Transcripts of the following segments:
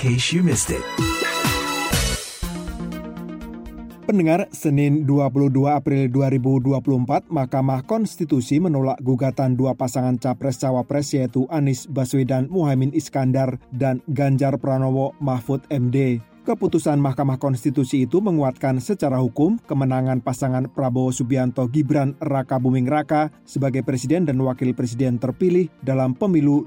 case you missed it. Pendengar, Senin 22 April 2024, Mahkamah Konstitusi menolak gugatan dua pasangan Capres-Cawapres yaitu Anies Baswedan Muhaimin Iskandar dan Ganjar Pranowo Mahfud MD. Keputusan Mahkamah Konstitusi itu menguatkan secara hukum kemenangan pasangan Prabowo Subianto Gibran Raka Buming Raka sebagai presiden dan wakil presiden terpilih dalam pemilu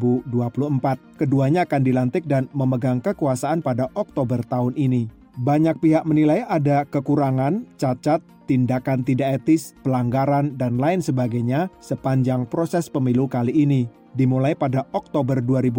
2024. Keduanya akan dilantik dan memegang kekuasaan pada Oktober tahun ini. Banyak pihak menilai ada kekurangan, cacat, tindakan tidak etis, pelanggaran, dan lain sebagainya sepanjang proses pemilu kali ini. Dimulai pada Oktober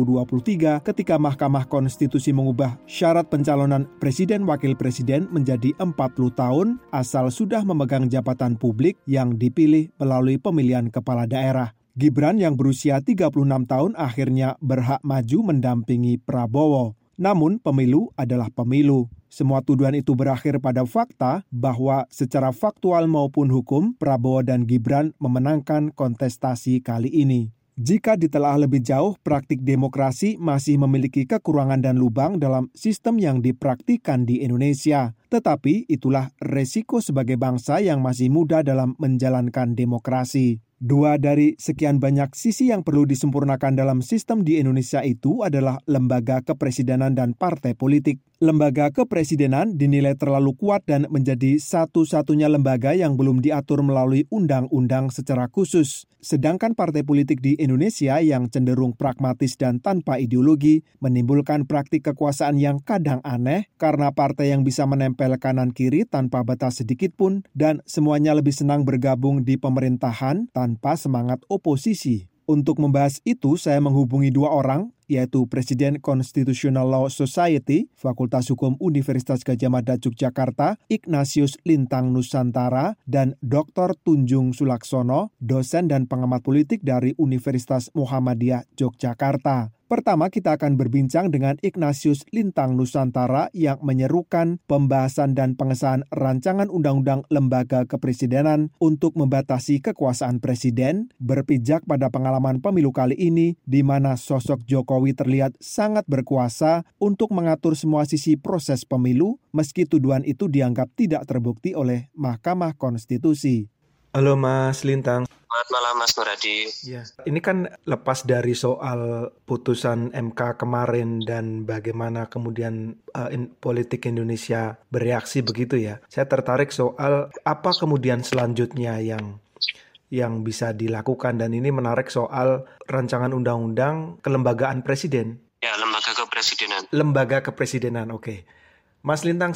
2023 ketika Mahkamah Konstitusi mengubah syarat pencalonan presiden wakil presiden menjadi 40 tahun asal sudah memegang jabatan publik yang dipilih melalui pemilihan kepala daerah. Gibran yang berusia 36 tahun akhirnya berhak maju mendampingi Prabowo. Namun pemilu adalah pemilu. Semua tuduhan itu berakhir pada fakta bahwa secara faktual maupun hukum Prabowo dan Gibran memenangkan kontestasi kali ini. Jika ditelaah lebih jauh, praktik demokrasi masih memiliki kekurangan dan lubang dalam sistem yang dipraktikkan di Indonesia. Tetapi itulah resiko sebagai bangsa yang masih muda dalam menjalankan demokrasi. Dua dari sekian banyak sisi yang perlu disempurnakan dalam sistem di Indonesia itu adalah lembaga kepresidenan dan partai politik. Lembaga kepresidenan dinilai terlalu kuat dan menjadi satu-satunya lembaga yang belum diatur melalui undang-undang secara khusus. Sedangkan partai politik di Indonesia yang cenderung pragmatis dan tanpa ideologi menimbulkan praktik kekuasaan yang kadang aneh karena partai yang bisa menempel kanan kiri tanpa batas sedikit pun dan semuanya lebih senang bergabung di pemerintahan tanpa semangat oposisi. Untuk membahas itu, saya menghubungi dua orang, yaitu Presiden Constitutional Law Society, Fakultas Hukum Universitas Gadjah Mada Yogyakarta, Ignatius Lintang Nusantara, dan Dr. Tunjung Sulaksono, dosen dan pengamat politik dari Universitas Muhammadiyah Yogyakarta. Pertama, kita akan berbincang dengan Ignatius Lintang Nusantara yang menyerukan pembahasan dan pengesahan rancangan undang-undang lembaga kepresidenan untuk membatasi kekuasaan presiden, berpijak pada pengalaman pemilu kali ini di mana sosok Jokowi terlihat sangat berkuasa untuk mengatur semua sisi proses pemilu meski tuduhan itu dianggap tidak terbukti oleh Mahkamah Konstitusi. Halo Mas Lintang. Selamat malam Mas Nuradi. Ya, ini kan lepas dari soal putusan MK kemarin dan bagaimana kemudian politik Indonesia bereaksi begitu ya. Saya tertarik soal apa kemudian selanjutnya yang bisa dilakukan dan ini menarik soal rancangan undang-undang kelembagaan presiden. Ya, lembaga kepresidenan. Lembaga kepresidenan, oke. Mas Lintang,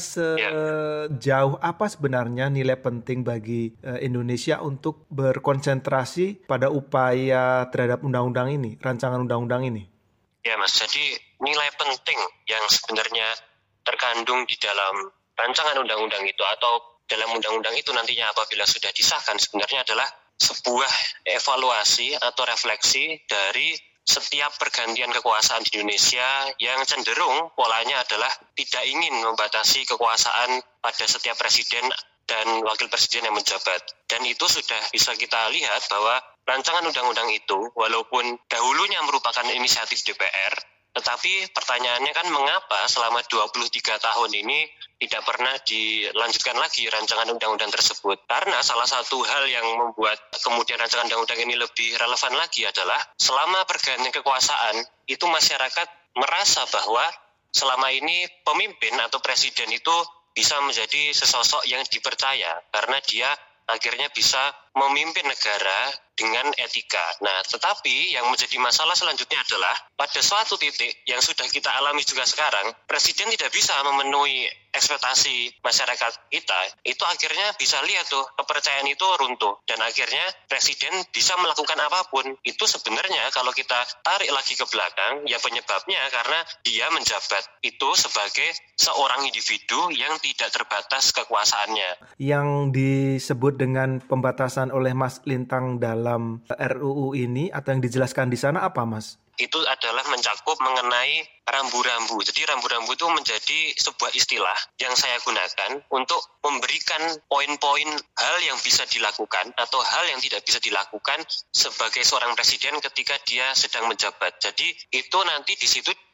sejauh apa sebenarnya nilai penting bagi Indonesia untuk berkonsentrasi pada upaya terhadap undang-undang ini, rancangan undang-undang ini? Ya Mas, jadi nilai penting yang sebenarnya terkandung di dalam rancangan undang-undang itu atau dalam undang-undang itu nantinya apabila sudah disahkan sebenarnya adalah sebuah evaluasi atau refleksi dari setiap pergantian kekuasaan di Indonesia yang cenderung polanya adalah tidak ingin membatasi kekuasaan pada setiap presiden dan wakil presiden yang menjabat. Dan itu sudah bisa kita lihat bahwa rancangan undang-undang itu walaupun dahulunya merupakan inisiatif DPR, tetapi pertanyaannya kan mengapa selama 23 tahun ini tidak pernah dilanjutkan lagi rancangan undang-undang tersebut. Karena salah satu hal yang membuat kemudian rancangan undang-undang ini lebih relevan lagi adalah selama pergantian kekuasaan itu masyarakat merasa bahwa selama ini pemimpin atau presiden itu bisa menjadi sesosok yang dipercaya karena dia akhirnya bisa memimpin negara dengan etika. Nah, tetapi yang menjadi masalah selanjutnya adalah pada suatu titik yang sudah kita alami juga sekarang, presiden tidak bisa memenuhi ekspektasi masyarakat kita. Itu akhirnya bisa lihat tuh, kepercayaan itu runtuh. Dan akhirnya presiden bisa melakukan apapun. Itu sebenarnya kalau kita tarik lagi ke belakang, ya penyebabnya karena dia menjabat itu sebagai seorang individu yang tidak terbatas kekuasaannya. Yang disebut dengan pembatasan oleh Mas Lintang dalam RUU ini atau yang dijelaskan di sana apa, Mas? Itu adalah mencakup mengenai rambu-rambu. Jadi rambu-rambu itu menjadi sebuah istilah yang saya gunakan untuk memberikan poin-poin hal yang bisa dilakukan atau hal yang tidak bisa dilakukan sebagai seorang presiden ketika dia sedang menjabat. Jadi itu nanti di situ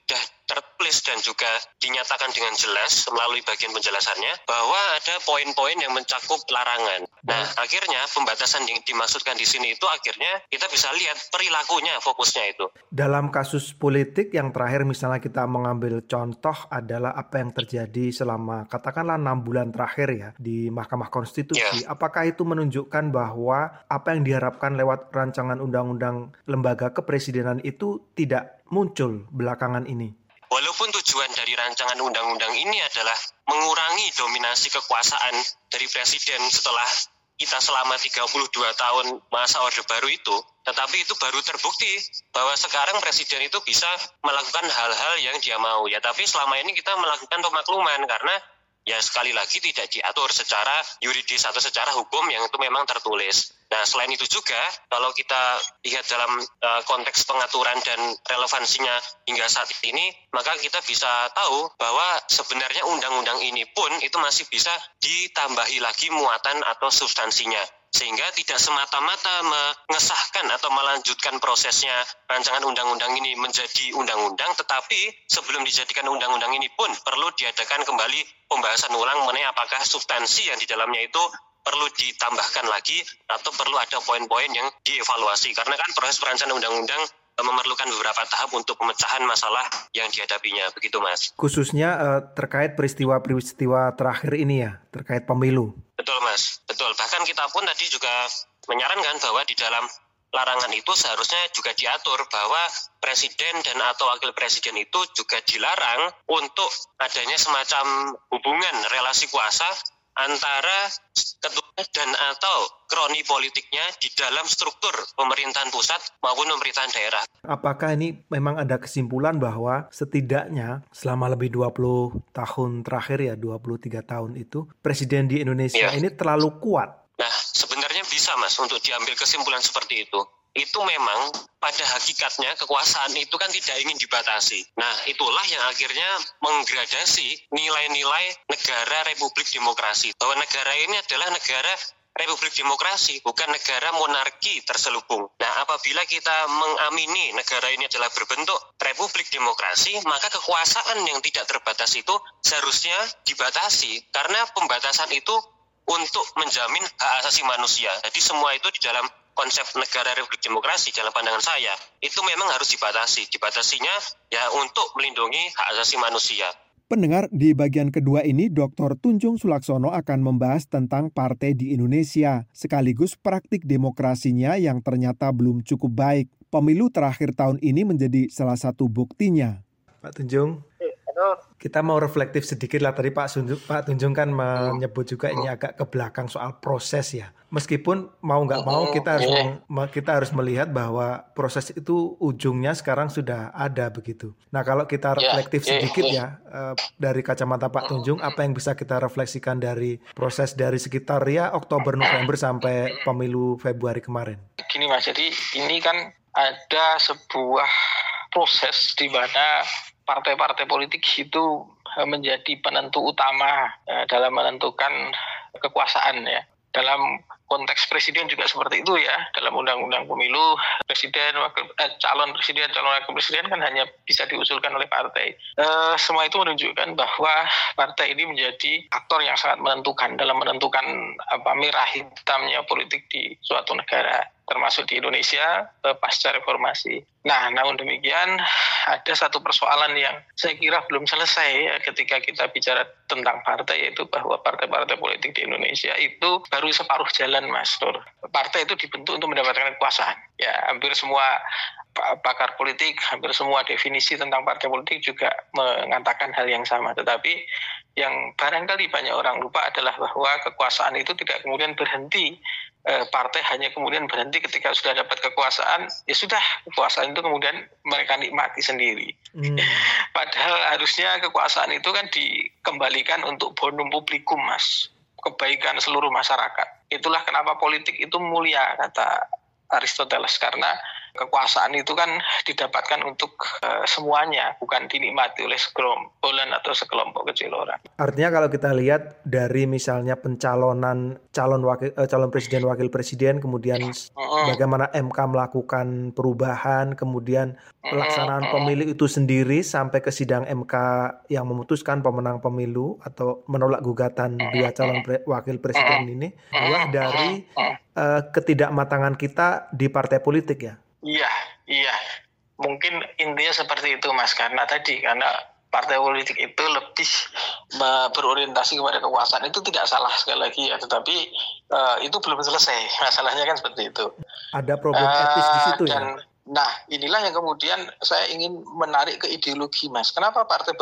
sudah tertulis dan juga dinyatakan dengan jelas melalui bagian penjelasannya bahwa ada poin-poin yang mencakup larangan. Nah, akhirnya pembatasan yang dimaksudkan di sini itu akhirnya kita bisa lihat perilakunya, fokusnya itu. Dalam kasus politik yang terakhir, misalnya kita mengambil contoh adalah apa yang terjadi selama katakanlah 6 bulan terakhir ya di Mahkamah Konstitusi. Apakah itu menunjukkan bahwa apa yang diharapkan lewat rancangan undang-undang lembaga kepresidenan itu tidak muncul belakangan ini? Walaupun tujuan dari rancangan undang-undang ini adalah mengurangi dominasi kekuasaan dari presiden setelah kita selama 32 tahun masa Orde Baru itu, tetapi itu baru terbukti bahwa sekarang presiden itu bisa melakukan hal-hal yang dia mau. Ya, tapi selama ini kita melakukan pemakluman karena ya sekali lagi tidak diatur secara yuridis atau secara hukum yang itu memang tertulis. Nah, selain itu juga kalau kita lihat dalam konteks pengaturan dan relevansinya hingga saat ini, maka kita bisa tahu bahwa sebenarnya undang-undang ini pun itu masih bisa ditambahi lagi muatan atau substansinya. Sehingga tidak semata-mata mengesahkan atau melanjutkan prosesnya rancangan undang-undang ini menjadi undang-undang, tetapi sebelum dijadikan undang-undang ini pun perlu diadakan kembali pembahasan ulang mengenai apakah substansi yang di dalamnya itu perlu ditambahkan lagi atau perlu ada poin-poin yang dievaluasi. Karena kan proses perancangan undang-undang memerlukan beberapa tahap untuk pemecahan masalah yang dihadapinya. Begitu, Mas. Khususnya terkait peristiwa-peristiwa terakhir ini ya, terkait pemilu. Betul, Mas. Betul. Bahkan kita pun tadi juga menyarankan bahwa di dalam larangan itu seharusnya juga diatur bahwa presiden dan atau wakil presiden itu juga dilarang untuk adanya semacam hubungan relasi kuasa antara ketua dan atau kroni politiknya di dalam struktur pemerintahan pusat maupun pemerintahan daerah. Apakah ini memang ada kesimpulan bahwa setidaknya selama lebih 20 tahun terakhir ya, 23 tahun itu, presiden di Indonesia ini terlalu kuat? Nah, sebenarnya bisa, Mas, untuk diambil kesimpulan seperti itu. Itu memang pada hakikatnya kekuasaan itu kan tidak ingin dibatasi. Nah, itulah yang akhirnya menggradasi nilai-nilai negara Republik Demokrasi. Bahwa negara ini adalah negara Republik Demokrasi, bukan negara monarki terselubung. Nah, apabila kita mengamini negara ini adalah berbentuk Republik Demokrasi, maka kekuasaan yang tidak terbatas itu seharusnya dibatasi. Karena pembatasan itu untuk menjamin hak asasi manusia. Jadi semua itu di dalam konsep negara Republik Demokrasi dalam pandangan saya itu memang harus dibatasi. Dibatasinya ya untuk melindungi hak asasi manusia. Pendengar, di bagian kedua ini Dr. Tunjung Sulaksono akan membahas tentang partai di Indonesia, sekaligus praktik demokrasinya yang ternyata belum cukup baik. Pemilu terakhir tahun ini menjadi salah satu buktinya. Pak Tunjung, kita mau reflektif sedikit lah. Tadi Pak Tunjung kan menyebut juga ini agak ke belakang soal proses ya. Meskipun mau nggak mau kita harus melihat bahwa proses itu ujungnya sekarang sudah ada begitu. Nah, kalau kita reflektif sedikit ya dari kacamata Pak Tunjung, apa yang bisa kita refleksikan dari proses dari sekitar ya Oktober November sampai pemilu Februari kemarin? Gini Mas, jadi ini kan ada sebuah proses di mana partai-partai politik itu menjadi penentu utama dalam menentukan kekuasaan ya. Dalam konteks presiden juga seperti itu ya. Dalam undang-undang pemilu, calon presiden, calon wakil presiden kan hanya bisa diusulkan oleh partai. Semua itu menunjukkan bahwa partai ini menjadi aktor yang sangat menentukan dalam menentukan merah hitamnya politik di suatu negara, termasuk di Indonesia pasca reformasi. Nah, namun demikian ada satu persoalan yang saya kira belum selesai ya, ketika kita bicara tentang partai, yaitu bahwa partai-partai politik di Indonesia itu baru separuh jalan, Mas Nur. Partai itu dibentuk untuk mendapatkan kekuasaan. Ya, hampir semua pakar politik, hampir semua definisi tentang partai politik juga mengatakan hal yang sama. Tetapi yang barangkali banyak orang lupa adalah bahwa kekuasaan itu tidak kemudian berhenti. Partai hanya kemudian berhenti ketika sudah dapat kekuasaan, ya sudah, kekuasaan itu kemudian mereka nikmati sendiri. Padahal harusnya kekuasaan itu kan dikembalikan untuk bonum publikum, Mas, kebaikan seluruh masyarakat. Itulah kenapa politik itu mulia, kata Aristoteles, karena kekuasaan itu kan didapatkan untuk semuanya, bukan dinikmati oleh segerombolan atau sekelompok kecil orang. Artinya kalau kita lihat dari misalnya pencalonan calon presiden, wakil presiden, kemudian bagaimana MK melakukan perubahan, kemudian pelaksanaan pemilu itu sendiri sampai ke sidang MK yang memutuskan pemenang pemilu atau menolak gugatan dua calon wakil presiden ini, adalah dari ketidakmatangan kita di partai politik ya? Iya. Mungkin intinya seperti itu Mas, karena partai politik itu lebih berorientasi kepada kekuasaan. Itu tidak salah sekali lagi ya, tetapi itu belum selesai. Masalahnya kan seperti itu. Ada problem etis di situ ya? Nah, inilah yang kemudian saya ingin menarik ke ideologi Mas. Kenapa partai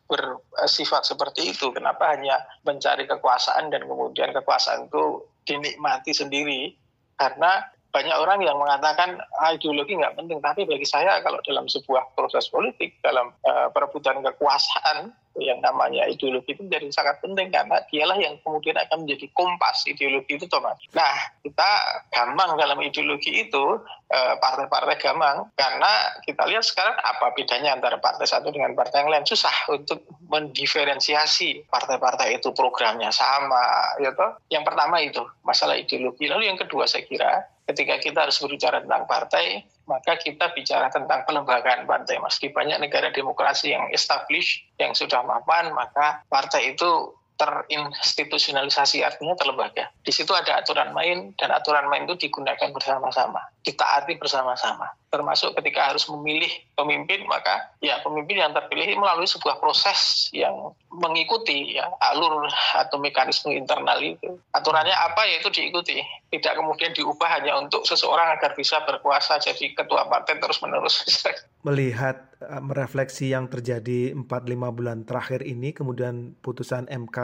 bersifat seperti itu? Kenapa hanya mencari kekuasaan dan kemudian kekuasaan itu dinikmati sendiri? Karena banyak orang yang mengatakan ideologi nggak penting, tapi bagi saya kalau dalam sebuah proses politik, dalam perebutan kekuasaan, yang namanya ideologi itu menjadi sangat penting karena dialah yang kemudian akan menjadi kompas ideologi itu, Thomas. Nah, kita gamang dalam ideologi itu, partai-partai gamang, karena kita lihat sekarang apa bedanya antara partai satu dengan partai yang lain. Susah untuk mendiferensiasi partai-partai itu programnya sama, ya toh. Yang pertama itu masalah ideologi. Lalu yang kedua saya kira ketika kita harus berbicara tentang partai, maka kita bicara tentang pelembagaan partai, Mas. Di banyak negara demokrasi yang established, yang sudah mapan, maka partai itu terinstitusionalisasi, artinya terlembaga. Di situ ada aturan main, dan aturan main itu digunakan bersama-sama, ditaati bersama-sama. Termasuk ketika harus memilih pemimpin, maka ya pemimpin yang terpilih melalui sebuah proses yang mengikuti ya alur atau mekanisme internal itu. Aturannya apa, ya itu diikuti. Tidak kemudian diubah hanya untuk seseorang agar bisa berkuasa jadi ketua partai terus-menerus. Melihat merefleksi yang terjadi 4-5 bulan terakhir ini, kemudian putusan MK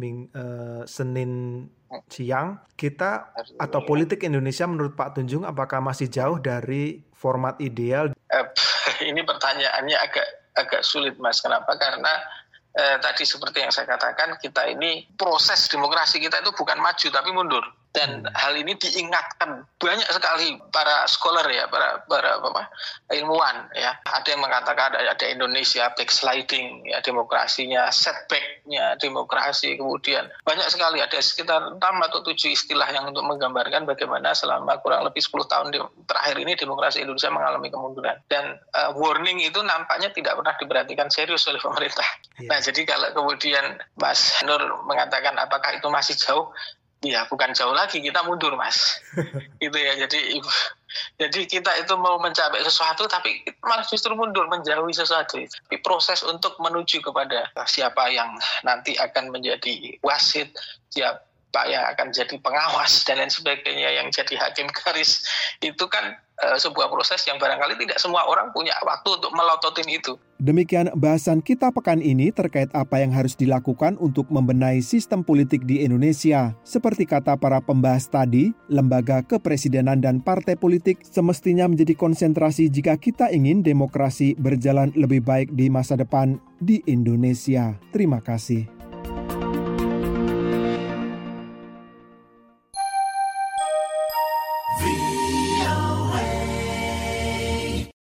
Senin siang, kita atau politik Indonesia menurut Pak Tunjung apakah masih jauh dari format ideal? Ini pertanyaannya agak sulit, Mas. Kenapa? Karena tadi seperti yang saya katakan, kita ini proses demokrasi kita itu bukan maju tapi mundur. Dan hal ini diingatkan banyak sekali para scholar ya, para ilmuwan ya. Ada yang mengatakan ada Indonesia backsliding ya, demokrasinya, setbacknya demokrasi, kemudian banyak sekali, ada sekitar 6 atau 7 istilah yang untuk menggambarkan bagaimana selama kurang lebih 10 tahun terakhir ini demokrasi Indonesia mengalami kemunduran. Dan warning itu nampaknya tidak pernah diperhatikan serius oleh pemerintah. Nah, jadi kalau kemudian Mas Nur mengatakan apakah itu masih jauh, ya bukan jauh lagi, kita mundur, Mas. Gitu ya. Jadi kita itu mau mencapai sesuatu tapi malah justru mundur, menjauhi sesuatu. Tapi proses untuk menuju kepada siapa yang nanti akan menjadi wasit, siapa yang akan jadi pengawas dan lain sebagainya, yang jadi hakim garis, itu kan sebuah proses yang barangkali tidak semua orang punya waktu untuk melototin itu. Demikian bahasan kita pekan ini terkait apa yang harus dilakukan untuk membenahi sistem politik di Indonesia. Seperti kata para pembahas tadi, lembaga kepresidenan dan partai politik semestinya menjadi konsentrasi jika kita ingin demokrasi berjalan lebih baik di masa depan di Indonesia. Terima kasih.